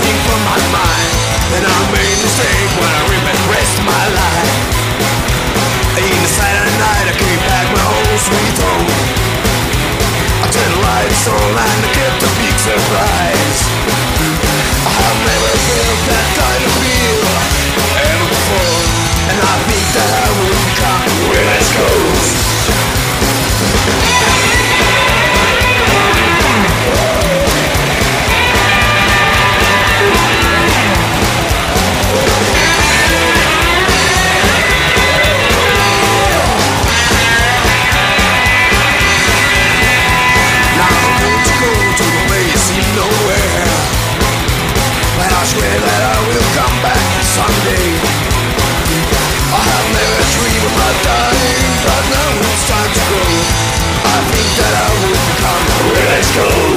everything from my mind. And I made a mistake when I regret the rest of my life. In the silent night I came back my old sweet home. I turned the lights on and I kept a big surprise. I have never felt that kind of feel ever before, and I think that I will become real as ghost. Someday I have never dreamed about dying, but now it's time to go. I think that I will become a real escape.